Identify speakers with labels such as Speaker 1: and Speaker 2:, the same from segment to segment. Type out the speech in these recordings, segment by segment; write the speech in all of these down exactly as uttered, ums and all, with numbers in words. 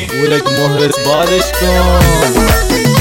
Speaker 1: ولك مهرس بادش کن.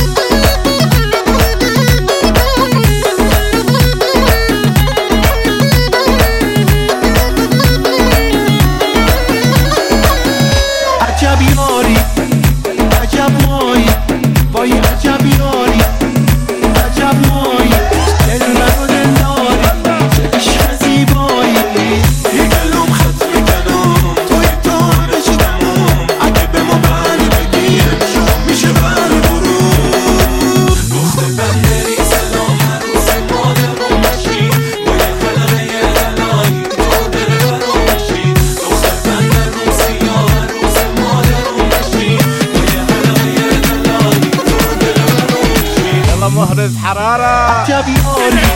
Speaker 2: عجب یاری عجب مایی وای عجب یاری عجب مایی دل من و دل داری چه عشق زیبایی یه گلوم خط میکنم توی تانش دمم اگه به ما بر بگی امشب میشه بر برو گفته بندری سلام عروس مادر رو مشی با یه خلقه یه هلایی تو دل برو مشی گفته بندر رو سیاه عروس مادر رو مشی با یه خلقه یه هلایی تو دل برو مشی
Speaker 1: يلا مهرس حرارة.
Speaker 2: عجب یاری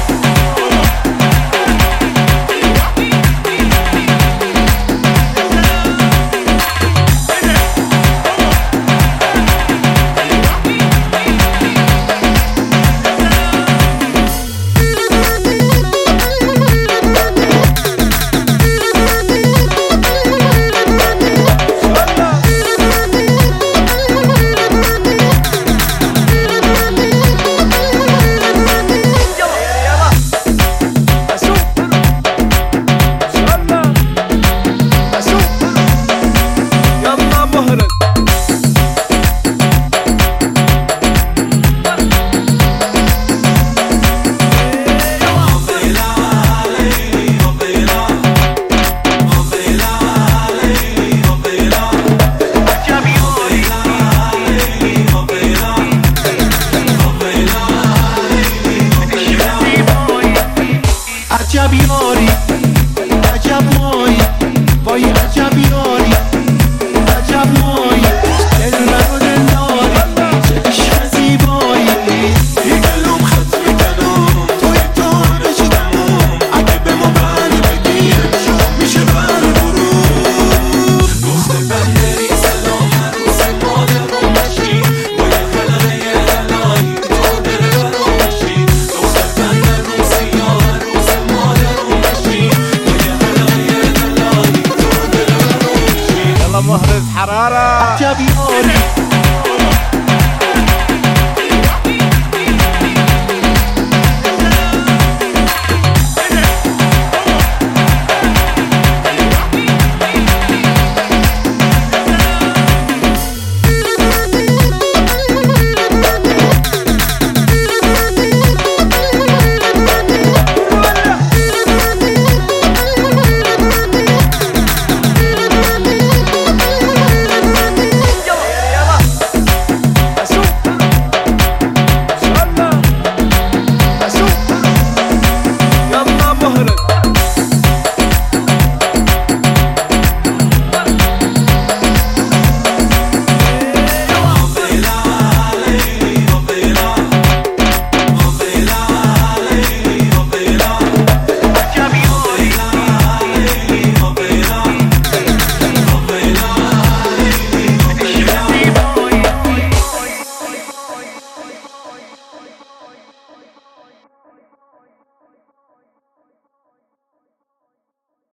Speaker 2: عجب یاری عجب مایی وای عجب یاری عجب مایی دل من و دل داری چه عشق زیبایی یه گلوم خط میکنم توی تانش دمم اگه به ما بر بگی امشب میشه بر برو گفته بندری سلام عروس مادر رو مشی با یه خلقه یه هلایی تو دل برو مشی گفته بندر رو سیاه عروس مادر رو مشی با یه خلقه یه هلایی تو دل برو مشی
Speaker 1: يلا مهرس حرارة.
Speaker 2: عجب یاری